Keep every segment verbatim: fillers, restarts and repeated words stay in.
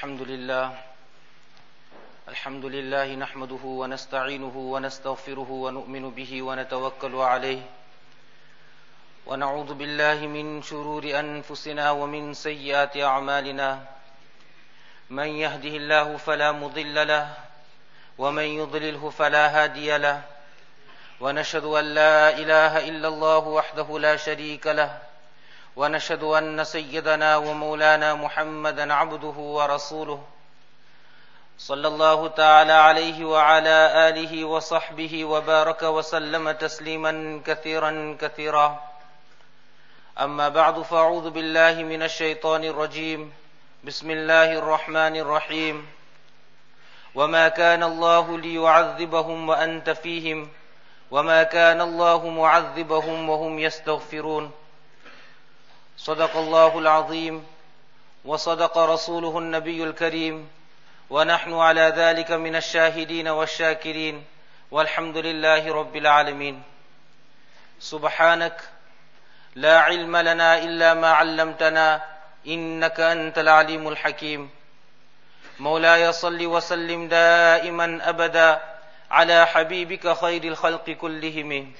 الحمد لله الحمد لله نحمده ونستعينه ونستغفره ونؤمن به ونتوكل عليه ونعوذ بالله من شرور أنفسنا ومن سيئات أعمالنا من يهده الله فلا مضل له ومن يضلله فلا هادي له ونشهد أن لا إله إلا الله وحده لا شريك له ونشهد أن سيدنا ومولانا محمدا عبده ورسوله صلى الله تعالى عليه وعلى آله وصحبه وبارك وسلم تسليما كثيرا كثيرا أما بعد فأعوذ بالله من الشيطان الرجيم بسم الله الرحمن الرحيم وما كان الله ليعذبهم وأنت فيهم وما كان الله معذبهم وهم يستغفرون صدق الله العظيم وصدق رسوله النبي الكريم ونحن على ذلك من الشاهدين والشاكرين والحمد لله رب العالمين سبحانك لا علم لنا إلا ما علمتنا إنك أنت العليم الحكيم مولاي صل وسلم دائما أبدا على حبيبك خير الخلق كلهم.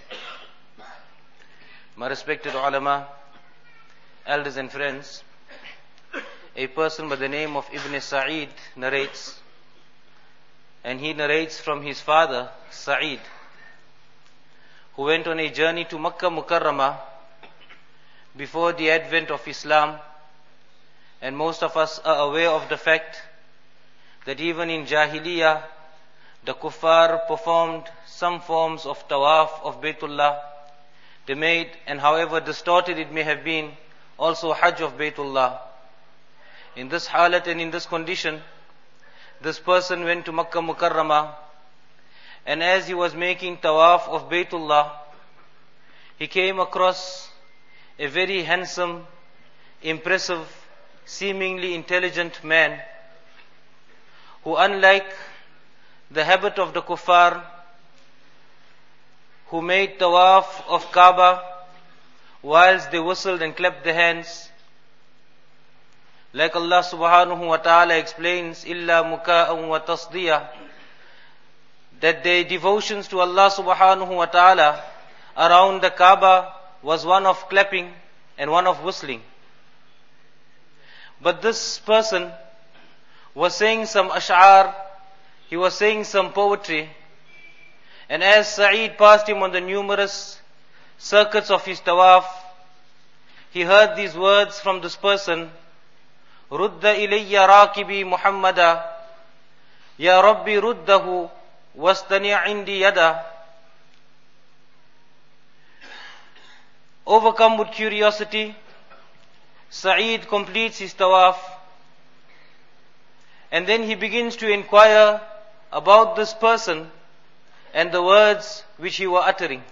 My respected ulama, elders and friends, a person by the name of Ibn Sa'id narrates, and he narrates from his father, Sa'id, who went on a journey to Makkah Mukarramah before the advent of Islam, and most of us are aware of the fact that even in Jahiliyyah, the kuffar performed some forms of tawaf of Baytullah. They made, and however distorted it may have been, also Hajj of Baytullah. In this halat and in this condition, this person went to Makkah Mukarramah, and as he was making tawaf of Baytullah, he came across a very handsome, impressive, seemingly intelligent man who, unlike the habit of the kuffar who made tawaf of Kaaba whilst they whistled and clapped their hands, like Allah subhanahu wa ta'ala explains, illa muka'an wa tasdiya, that their devotions to Allah subhanahu wa ta'ala around the Kaaba was one of clapping and one of whistling. But this person was saying some ash'ar, he was saying some poetry, and as Sa'id passed him on the numerous circuits of his tawaf, he heard these words from this person, Rudda ilayya rakibi Muhammada, Ya Rabbi ruddahu wastani' indi yada. Overcome with curiosity, Sa'id completes his tawaf, and then he begins to inquire about this person and the words which he was uttering.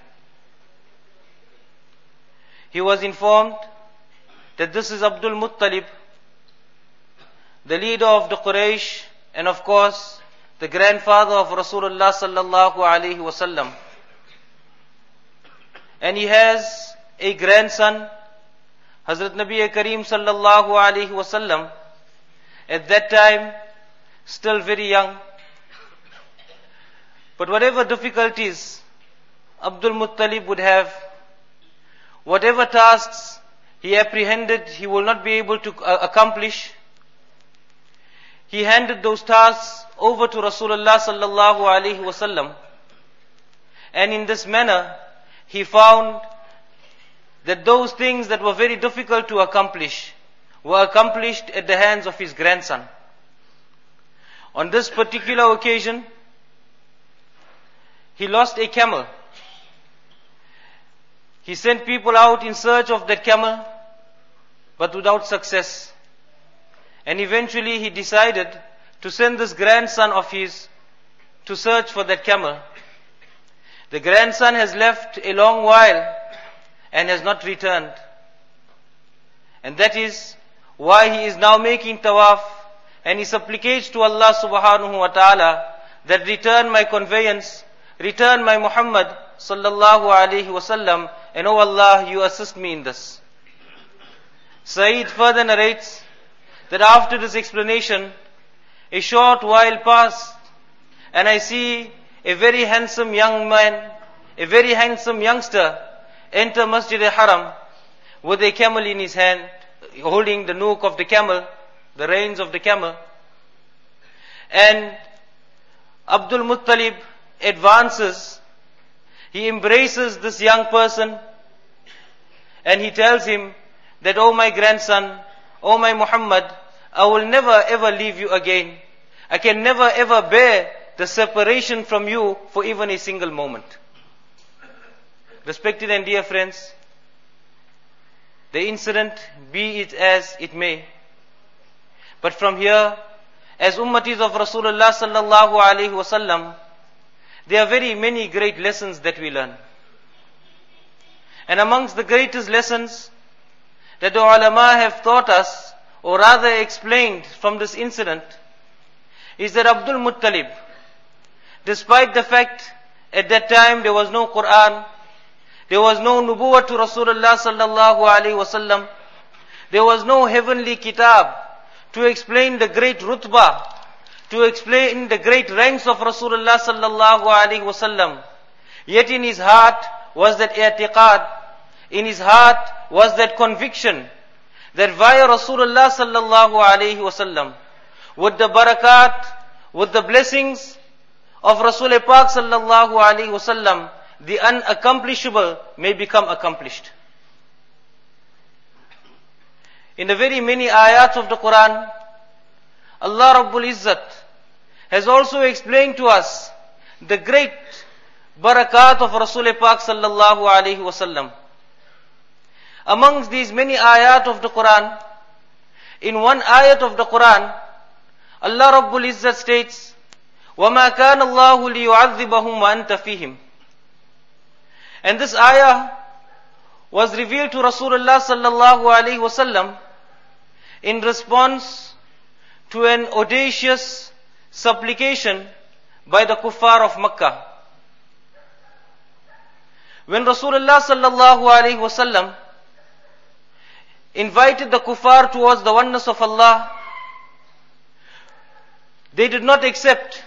He was informed that this is Abdul Muttalib, the leader of the Quraysh, and of course the grandfather of Rasulullah sallallahu alaihi wasallam. And he has a grandson, Hazrat Nabi Kareem sallallahu alaihi wasallam, at that time still very young. But whatever difficulties Abdul Muttalib would have, whatever tasks he apprehended he will not be able to uh, accomplish, he handed those tasks over to Rasulullah sallallahu alaihi wasallam, and in this manner he found that those things that were very difficult to accomplish were accomplished at the hands of his grandson. On this particular occasion, he lost a camel. He sent people out in search of that camel, but without success. And eventually he decided to send this grandson of his to search for that camel. The grandson has left a long while and has not returned. And that is why he is now making tawaf, and he supplicates to Allah subhanahu wa ta'ala that return my conveyance, return my Muhammad sallallahu alaihi wasallam, and oh Allah, you assist me in this. Sa'id further narrates that after this explanation, a short while passed, and I see a very handsome young man, a very handsome youngster, enter Masjid al-Haram with a camel in his hand, holding the nook of the camel, the reins of the camel. And Abdul Muttalib advances, he embraces this young person, and he tells him that, "Oh my grandson, oh my Muhammad, I will never ever leave you again. I can never ever bear the separation from you for even a single moment." Respected and dear friends, the incident, be it as it may, but from here, as ummatis of Rasulullah sallallahu alaihi wasallam, there are very many great lessons that we learn. And amongst the greatest lessons that the ulama have taught us, or rather explained from this incident, is that Abdul Muttalib, despite the fact at that time there was no Quran, there was no nubuwwah to Rasulullah sallallahu alaihi wasallam, there was no heavenly kitab to explain the great rutbah, to explain the great ranks of Rasulullah sallallahu alaihi wasallam, yet in his heart was that i'tiqad, in his heart was that conviction that via Rasulullah sallallahu alaihi wasallam, with the barakat, with the blessings of Rasul Pak sallallahu alaihi wasallam, the unaccomplishable may become accomplished. In the very many ayats of the Quran, Allah Rabbul Izzat has also explained to us the great barakat of Rasul Pak sallallahu alaihi wasallam. Amongst these many ayat of the Quran, in one ayat of the Quran, Allah Rabbul Izzat states, وَمَا كَانَ اللَّهُ لِيُعَذِّبَهُمْ وَأَنْتَ فِيهِمْ. And this ayah was revealed to Rasulullah sallallahu alaihi wasallam in response to an audacious supplication by the kuffar of Makkah. When Rasulullah sallallahu alaihi wasallam invited the kuffar towards the oneness of Allah, they did not accept.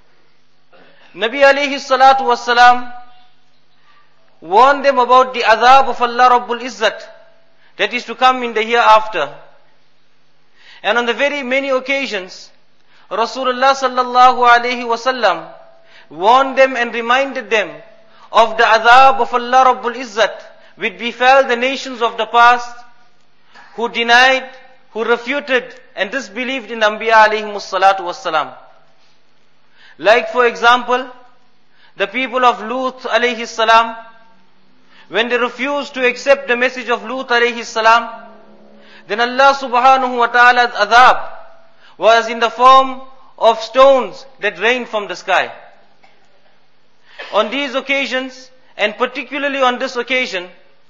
Nabi alayhi salatu wassalam warned them about the azab of Allah Rabbul Izzat that is to come in the hereafter. And on the very many occasions, Rasulullah sallallahu alaihi wasallam warned them and reminded them of the azab of Allah Rabbul Izzat which befell the nations of the past who denied, who refuted and disbelieved in Anbiya alayhimus salatu wassalam. Like for example, the people of Lut alayhi salam, when they refused to accept the message of Lut alayhi salam, then Allah subhanahu wa ta'ala's azab was in the form of stones that rained from the sky. On these occasions, and particularly on this occasion,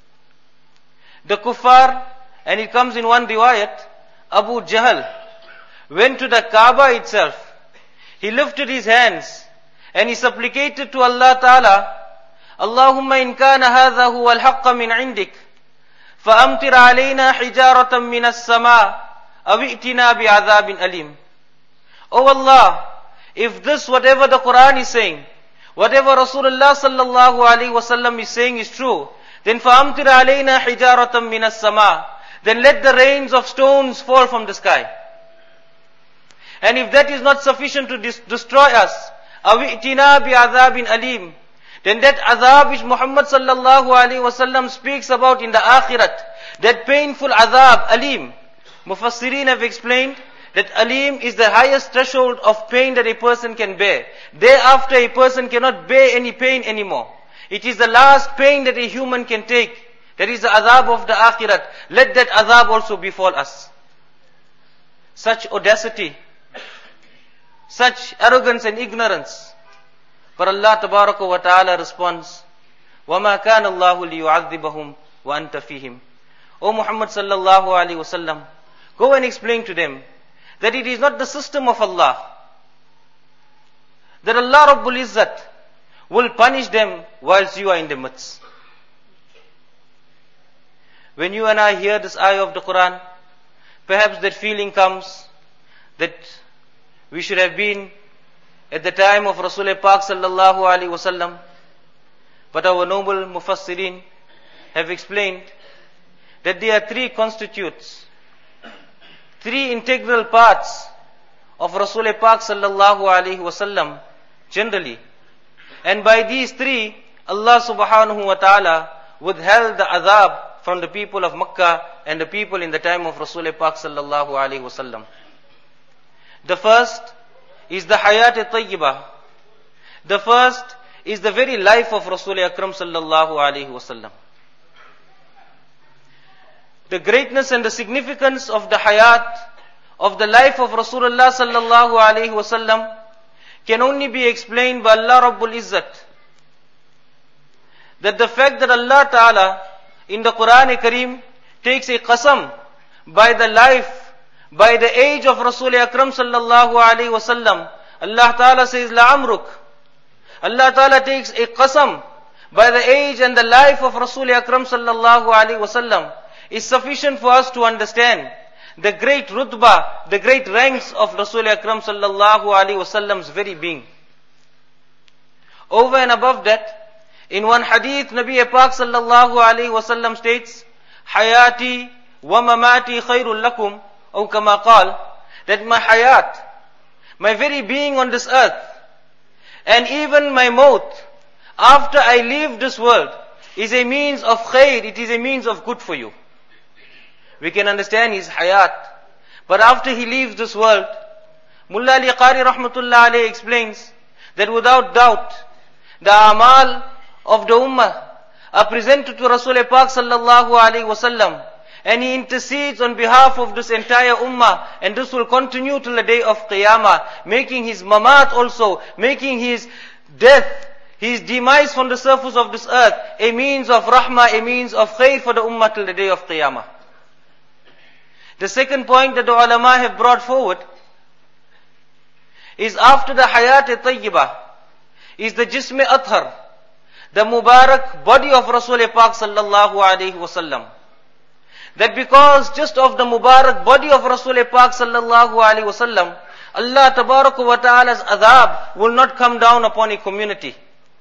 the kuffar, and it comes in one riwayat, Abu Jahl, went to the Kaaba itself. He lifted his hands and he supplicated to Allah Ta'ala, Allahumma in kana hadha huwa al-haqqa min indik, fa'amtir alayna hijaratan min as-sama' aw i'tina bi'adhabin alim. Oh Allah, if this whatever the Quran is saying, whatever Rasulullah sallallahu alaihi wasallam is saying is true, then fa'amtir alayna hijaratan min as-sama', then let the rains of stones fall from the sky. And if that is not sufficient to dis- destroy us, awi'tina bi'adhabin alim, then that azab which Muhammad sallallahu alaihi wasallam speaks about in the akhirat, that painful azab, alim. Mufassirin have explained that alim is the highest threshold of pain that a person can bear. Thereafter a person cannot bear any pain anymore. It is the last pain that a human can take. That is the azab of the akhirat. Let that azab also befall us. Such audacity, such arrogance and ignorance. But Allah tabaraka wa ta'ala responds, وَمَا كَانَ اللَّهُ لِيُعَذِّبَهُمْ وَأَنْتَ فِيهِمْ. O Muhammad sallallahu alaihi wasallam, go and explain to them that it is not the system of Allah, that Allah Rabbul Izzat will punish them whilst you are in the midst. When you and I hear this ayah of the Quran, perhaps that feeling comes that we should have been at the time of Rasulullah Pak sallallahu alaihi wasallam. But our noble Mufassirin have explained that there are three constitutes, three integral parts of Rasulullah Pak sallallahu alaihi wasallam generally. And by these three, Allah subhanahu wa ta'ala withheld the adhab from the people of Makkah and the people in the time of Rasulullah Pak sallallahu alaihi wasallam. The first is the hayat tayyibah. The first is the very life of Rasulullah Akram sallallahu alaihi wasallam. The greatness and the significance of the hayat, of the life of Rasulullah sallallahu alaihi wasallam, can only be explained by Allah Rabbul Izzat. That the fact that Allah Ta'ala in the Quran-e-Kareem takes a qasam by the life, by the age of Rasulullah Akram sallallahu alaihi wasallam. Allah Ta'ala says, La'amruk. Allah Ta'ala takes a qasam by the age and the life of Rasulullah Akram sallallahu alaihi wasallam, is sufficient for us to understand the great rutbah, the great ranks of Rasulullah Akram sallallahu alaihi wasallam's very being. Over and above that, in one hadith, Nabi Pak sallallahu alaihi wasallam states, Hayati wa mamati khairul lakum, or kama qal, that my hayat, my very being on this earth, and even my maut, after I leave this world, is a means of khair, it is a means of good for you. We can understand his hayat. But after he leaves this world, Mullah Ali Qari rahmatullah alayhi explains that without doubt, the amal of the ummah are presented to Rasulullah Pak sallallahu alaihi wasallam, and he intercedes on behalf of this entire ummah, and this will continue till the day of Qiyamah, making his mamat also, making his death, his demise from the surface of this earth, a means of rahmah, a means of khair for the ummah till the day of Qiyamah. The second point that the ulama have brought forward is after the hayat tayyibah, is the jism athar, the mubarak body of Rasulullah Pak sallallahu alaihi wasallam. That because just of the mubarak body of Rasulullah Pak sallallahu alaihi wasallam, Allah tabaraka wa ta'ala's adhab will not come down upon a community.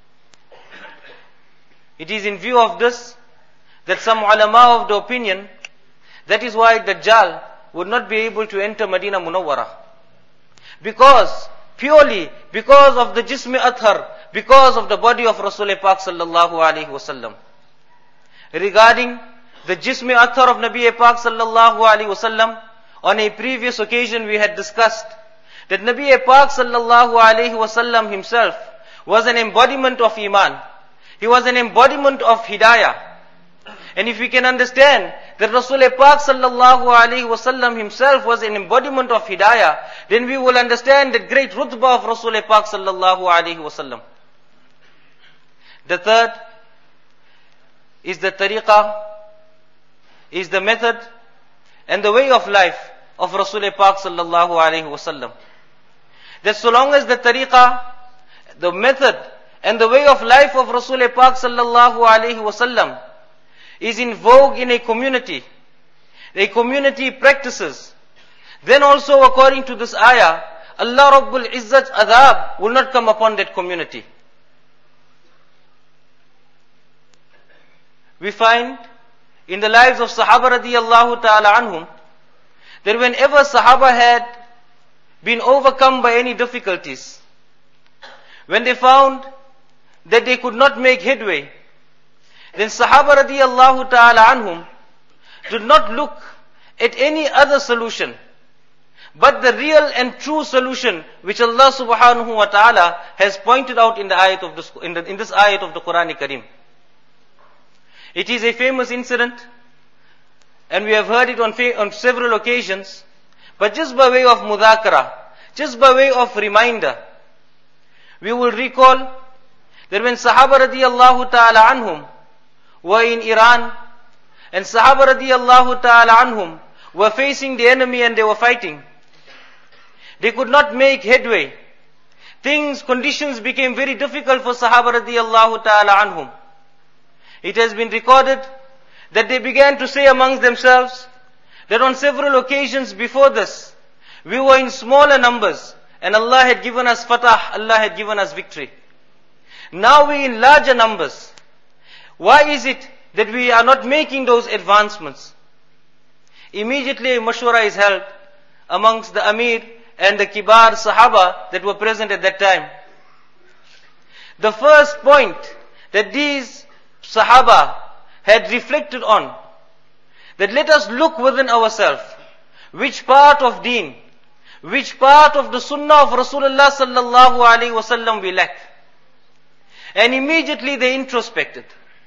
It is in view of this that some ulama of the opinion, that is why Dajjal would not be able to enter Medina Munawwara. Because, purely because of the jism athar, because of the body of Rasulullah Pak sallallahu alaihi wasallam. Regarding the jism athar of Nabi Pak sallallahu alaihi wasallam, on a previous occasion we had discussed that Nabi Pak sallallahu alaihi wasallam himself was an embodiment of iman. He was an embodiment of hidayah. And if we can understand that Rasulullah Pak sallallahu alaihi wasallam himself was an embodiment of hidayah, then we will understand the great rutbah of Rasulullah Pak sallallahu alaihi wasallam. The third is the tariqah, is the method and the way of life of Rasulullah Pak sallallahu alaihi wasallam. That so long as the tariqah, the method and the way of life of Rasulullah Pak sallallahu alaihi wasallam is in vogue in a community, a community practices, then also according to this ayah, Allah Rabbul Izzat's adhab will not come upon that community. We find in the lives of Sahaba radiyallahu ta'ala anhum, that whenever Sahaba had been overcome by any difficulties, when they found that they could not make headway, then Sahaba radiyallahu ta'ala anhum did not look at any other solution, but the real and true solution which Allah subhanahu wa ta'ala has pointed out in the ayat of this, in, the, in this ayat of the Quran-e-Kareem. It is a famous incident, and we have heard it on, on several occasions, but just by way of mudhakara, just by way of reminder, we will recall that when Sahaba radiyallahu ta'ala anhum were in Iran, and Sahaba radiyallahu ta'ala anhum were facing the enemy and they were fighting, they could not make headway. Things, conditions became very difficult for Sahaba radiyallahu ta'ala anhum. It has been recorded that they began to say amongst themselves that on several occasions before this, we were in smaller numbers and Allah had given us fatah, Allah had given us victory. Now we in larger numbers. Why is it that we are not making those advancements? Immediately a mashwara is held amongst the Amir and the Kibar Sahaba that were present at that time. The first point that these Sahaba had reflected on, that let us look within ourselves, which part of deen, which part of the sunnah of Rasulullah sallallahu alaihi wasallam we lack. And immediately they introspected.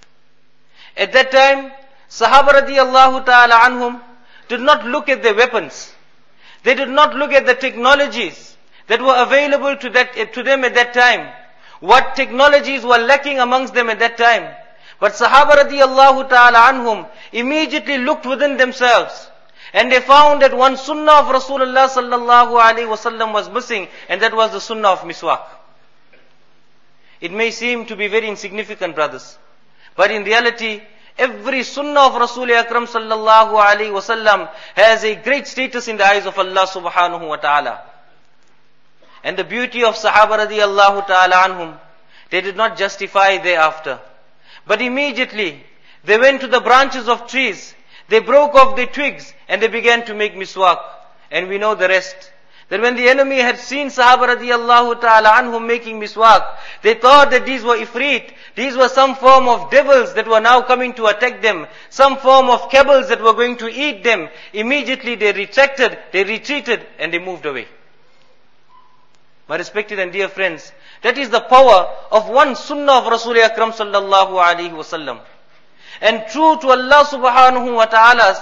At that time, Sahaba radiyallahu ta'ala anhum did not look at their weapons. They did not look at the technologies that were available to, that, to them at that time. What technologies were lacking amongst them at that time. But Sahaba radiyallahu ta'ala anhum immediately looked within themselves. And they found that one sunnah of Rasulullah sallallahu alaihi wasallam was missing, and that was the sunnah of miswak. It may seem to be very insignificant, brothers, but in reality, every sunnah of Rasul Akram sallallahu alaihi wasallam has a great status in the eyes of Allah subhanahu wa ta'ala. And the beauty of Sahaba radiyallahu ta'ala anhum, they did not justify thereafter, but immediately they went to the branches of trees, they broke off the twigs, and they began to make miswak. And we know the rest. That when the enemy had seen Sahaba radiyallahu ta'ala anhum making miswak, they thought that these were ifrit, these were some form of devils that were now coming to attack them, some form of camels that were going to eat them. Immediately they retracted, they retreated, and they moved away. My respected and dear friends, that is the power of one sunnah of Rasul Akram sallallahu alaihi wasallam. And true to Allah subhanahu wa ta'ala's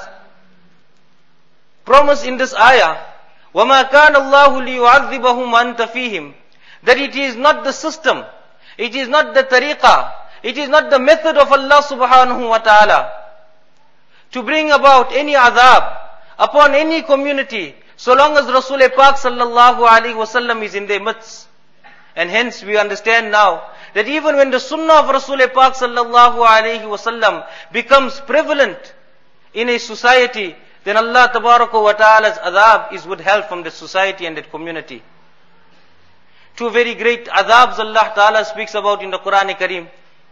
promise in this ayah, وَمَا كَانَ اللَّهُ لِيُعَذِّبَهُمْ وَأَنْتَ فِيهِمْ, that it is not the system, it is not the tariqah, it is not the method of Allah subhanahu wa ta'ala to bring about any adhab upon any community, so long as Rasul Pak sallallahu alaihi wasallam is in their midst. And hence we understand now that even when the sunnah of Rasul Pak sallallahu alaihi wasallam becomes prevalent in a society, then Allah tabaraka wa ta'ala's adhab is withheld from the society and that community. Two very great adhabs Allah ta'ala speaks about in the Quran Kareem.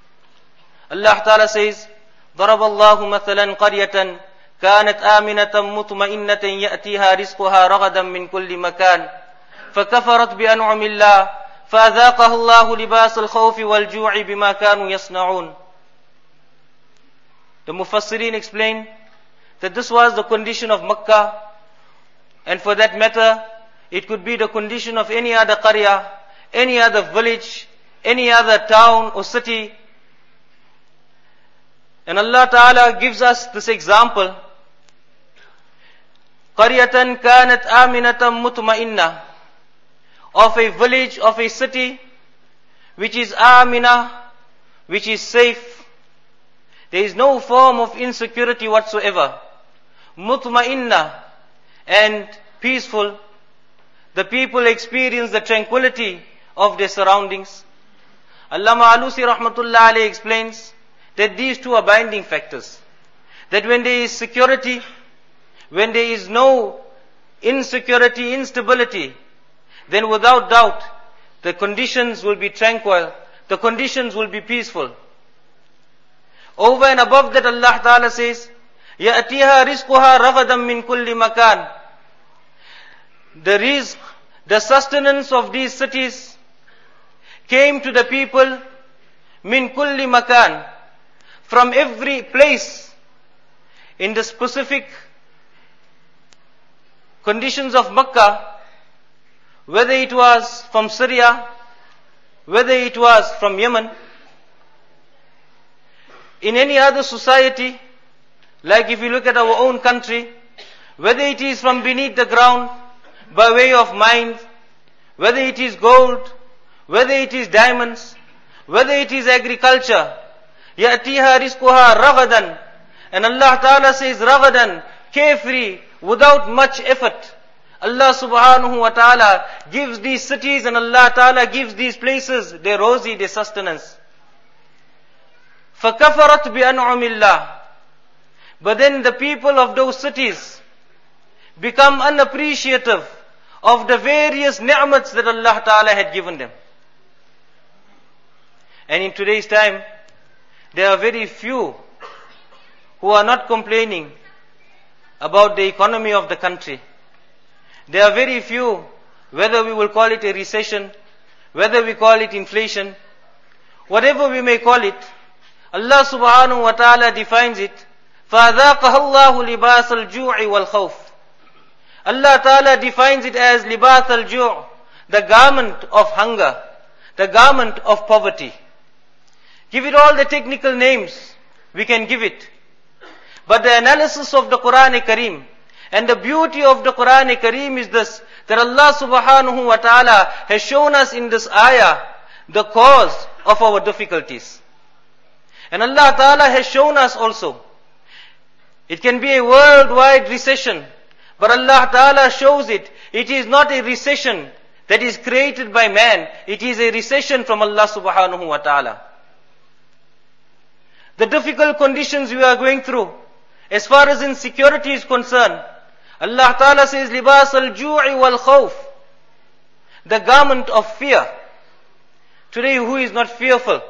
Allah ta'ala says, ضرب الله مثلا قرية كانت آمنة مطمئنة يأتيها رزقها رغدا من كل مكان فكفرت بأنعم الله فأذاقها الله لباس الخوف والجوع بما كانوا يصنعون. The Mufassirin explain that this was the condition of Makkah, and for that matter, it could be the condition of any other qarya, any other village, any other town or city. And Allah Ta'ala gives us this example. قَرْيَةً كَانَتْ آمِنَةً مُطْمَئِنَّةً, of a village, of a city, which is amina, which is safe. There is no form of insecurity whatsoever. Mutma'inna, and peaceful. The people experience the tranquility of their surroundings. Allama Alusi rahmatullah alayhi explains that these two are binding factors. That when there is security, when there is no insecurity, instability, then without doubt, the conditions will be tranquil, the conditions will be peaceful. Over and above that, Allah Ta'ala says, يَأْتِيهَا رِزْقُهَا رَغَدًا مِّن كُلِّ مَكَانٍ. The rizq, the sustenance of these cities came to the people min kulli makan, from every place. In the specific conditions of Makkah, whether it was from Syria, whether it was from Yemen, in any other society, like if you look at our own country, whether it is from beneath the ground, by way of mines, whether it is gold, whether it is diamonds, whether it is agriculture, يَأْتِيهَا رِزْقُهَا رَغَدًا, and Allah Ta'ala says ragadan, carefree, without much effort. Allah Subhanahu wa Ta'ala gives these cities, and Allah Ta'ala gives these places their rosy, their sustenance. فَكَفَرَتْ بِأَنْعُمِ اللَّهِ. But then the people of those cities become unappreciative of the various ni'mats that Allah Ta'ala had given them. And in today's time, there are very few who are not complaining about the economy of the country. There are very few, whether we will call it a recession, whether we call it inflation, whatever we may call it, Allah subhanahu wa ta'ala defines it, فَأَذَاقَهَا اللَّهُ لِبَاسَ الْجُوعِ وَالْخَوْفِ. Allah ta'ala defines it as libas al-ju', the garment of hunger, the garment of poverty. Give it all the technical names we can give it. But the analysis of the Quran-e-Kareem and the beauty of the Quran-e-Kareem is this, that Allah subhanahu wa ta'ala has shown us in this ayah the cause of our difficulties. And Allah ta'ala has shown us also, it can be a worldwide recession, but Allah ta'ala shows it, it is not a recession that is created by man, it is a recession from Allah subhanahu wa ta'ala. The difficult conditions we are going through, as far as insecurity is concerned, Allah Ta'ala says, libas al-ju'i wal-khawf, the garment of fear. Today, who is not fearful?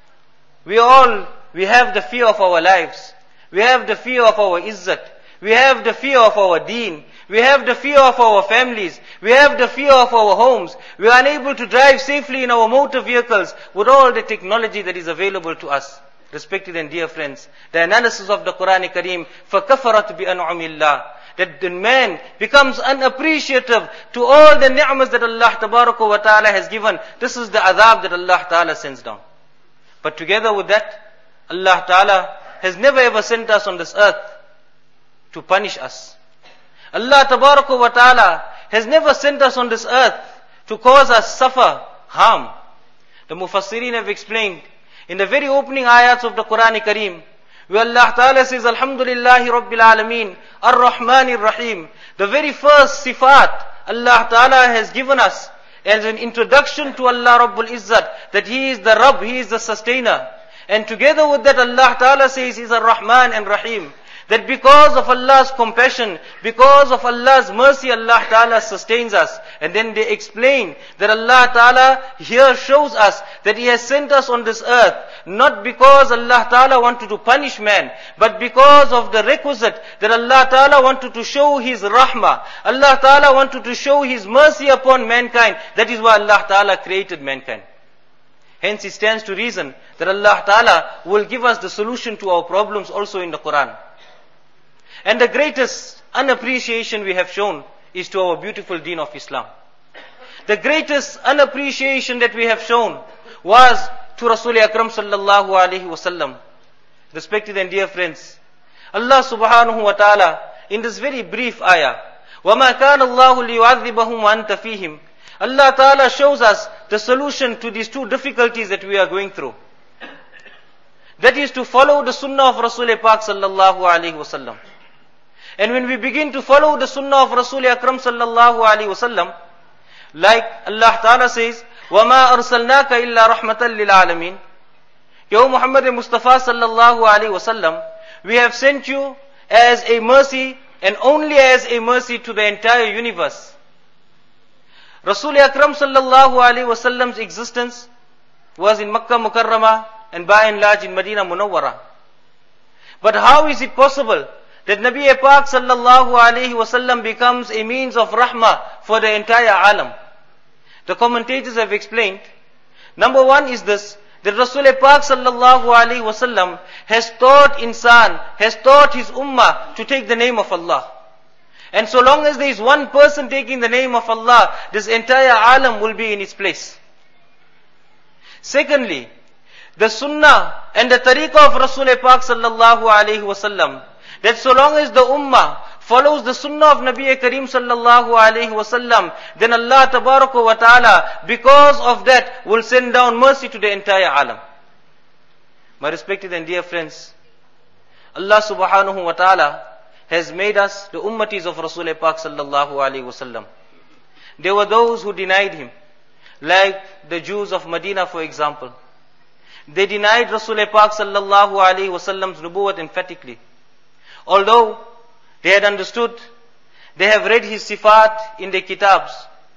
We all, we have the fear of our lives. We have the fear of our izzat. We have the fear of our deen. We have the fear of our families. We have the fear of our homes. We are unable to drive safely in our motor vehicles with all the technology that is available to us. Respected and dear friends, the analysis of the Quran-e-Kareem, فَكَفَرَتْ بِأَنْعُمِ اللَّهِ, that the man becomes unappreciative to all the ni'mas that Allah Tabaraka wa Ta'ala has given. This is the adhab that Allah Ta'ala sends down. But together with that, Allah Ta'ala has never ever sent us on this earth to punish us. Allah Tabaraka wa Ta'ala has never sent us on this earth to cause us suffer, harm. The Mufassirin have explained, in the very opening ayats of the Quran-e-Kareem, where Allah Ta'ala says, Alhamdulillahi Rabbil Alameen, Ar-Rahmanir Rahim, the very first sifat Allah Ta'ala has given us as an introduction to Allah Rabbul Izzat, that He is the Rabb, He is the sustainer. And together with that, Allah Ta'ala says He's Ar-Rahman and Rahim. That because of Allah's compassion, because of Allah's mercy, Allah Ta'ala sustains us. And then they explain that Allah Ta'ala here shows us that He has sent us on this earth, not because Allah Ta'ala wanted to punish man, but because of the requisite that Allah Ta'ala wanted to show His rahmah. Allah Ta'ala wanted to show His mercy upon mankind. That is why Allah Ta'ala created mankind. Hence it stands to reason that Allah Ta'ala will give us the solution to our problems also in the Quran. And the greatest unappreciation we have shown is to our beautiful deen of Islam. The greatest unappreciation that we have shown was to Rasul Akram sallallahu alaihi wasallam. Respected and dear friends, Allah subhanahu wa ta'ala, in this very brief ayah, وَمَا كَانَ اللَّهُ لِيُعَذِّبَهُمْ وَأَنْتَ فِيهِمْ, Allah Ta'ala shows us the solution to these two difficulties that we are going through. That is to follow the sunnah of Rasul Pak sallallahu alaihi wasallam. And when we begin to follow the sunnah of Rasul Akram sallallahu alaihi wasallam, like Allah Ta'ala says, وَمَا أَرْسَلْنَاكَ إِلَّا رَحْمَةً لِلْعَالَمِينَ, O Muhammad Mustafa sallallahu alaihi wasallam, we have sent you as a mercy and only as a mercy to the entire universe. Rasul Akram sallallahu alaihi wasallam's existence was in Makkah Mukarramah and by and large in Medina Munawwara. But how is it possible that Nabi Pak sallallahu alaihi wasallam becomes a means of rahmah for the entire alam? The commentators have explained, number one is this, that Rasul Pak sallallahu alaihi wasallam has taught insan, has taught his ummah to take the name of Allah. And so long as there is one person taking the name of Allah, this entire alam will be in its place. Secondly, the sunnah and the tariqah of Rasul Pak sallallahu alaihi wasallam, that so long as the ummah follows the sunnah of Nabi Kareem sallallahu alaihi wasallam, then Allah tabaraka wa ta'ala, because of that, will send down mercy to the entire alam. My respected and dear friends, Allah subhanahu wa ta'ala has made us the ummatis of Rasul Pak sallallahu alaihi wasallam. There were those who denied him, like the Jews of Medina, for example. They denied Rasul Pak sallallahu alaihi wasallam's nubuwwat emphatically. Although they had understood They have read his sifat in their kitabs.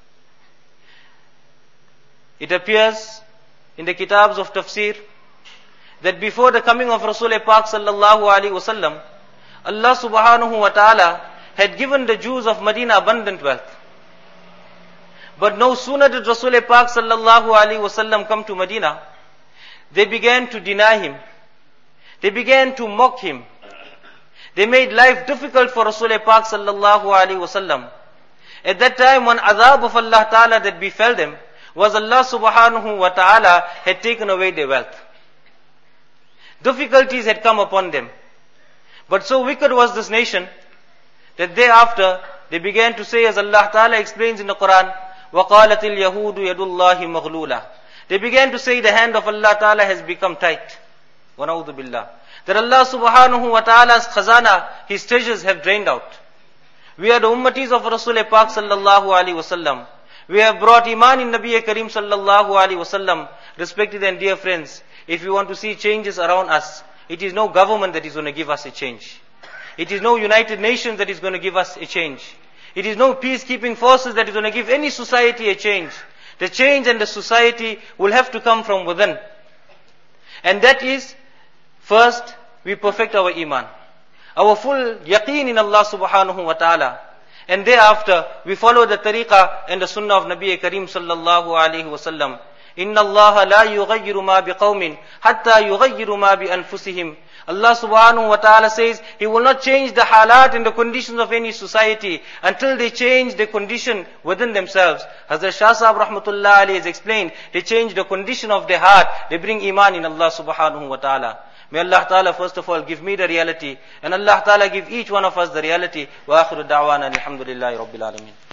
It appears in the kitabs of tafsir that before the coming of Rasul Pak sallallahu alaihi wasallam, Allah subhanahu wa ta'ala had given the Jews of Medina abundant wealth. But no sooner did Rasul Pak sallallahu alaihi wasallam come to Medina, they began to deny him. They began to mock him. They made life difficult for Rasul Pak sallallahu alaihi wasallam. At that time, one azab of Allah ta'ala that befell them was Allah subhanahu wa ta'ala had taken away their wealth. Difficulties had come upon them. But so wicked was this nation that thereafter they began to say, as Allah ta'ala explains in the Quran, وَقَالَتِ الْيَهُودُ يَدُ اللَّهِ مَغْلُولَةً. They began to say the hand of Allah ta'ala has become tight. وَنَعُوذُ بِاللَّهِ. That Allah subhanahu wa ta'ala's khazana, his treasures have drained out. We are the ummatis of Rasul Pak sallallahu alaihi wasallam. We have brought iman in Nabi Kareem sallallahu alaihi wasallam. Respected and dear friends, if you want to see changes around us, it is no government that is going to give us a change. It is no United Nations that is going to give us a change. It is no peacekeeping forces that is going to give any society a change. The change in the society will have to come from within. And that is, first, we perfect our iman. Our full yaqeen in Allah subhanahu wa ta'ala. And thereafter, we follow the tariqah and the sunnah of Nabi Kareem sallallahu alayhi wa sallam. Inna Allah la yughayyiru ma biqawmin hatta yughayyiru ma bi anfusihim. Allah subhanahu wa ta'ala says, He will not change the halat and the conditions of any society until they change the condition within themselves. Hazrat Shah Sahab rahmatullah alayhi has explained, they change the condition of their heart, they bring iman in Allah subhanahu wa ta'ala. May Allah ta'ala first of all give me the reality, and Allah ta'ala give each one of us the reality. Wa akhiru da'wana alhamdulillahi rabbil alameen.